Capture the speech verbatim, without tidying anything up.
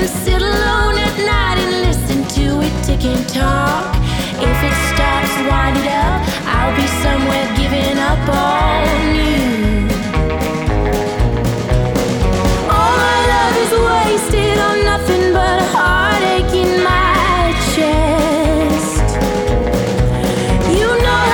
can sit alone at night and listen to it tick and talk. If it stops, wind it up.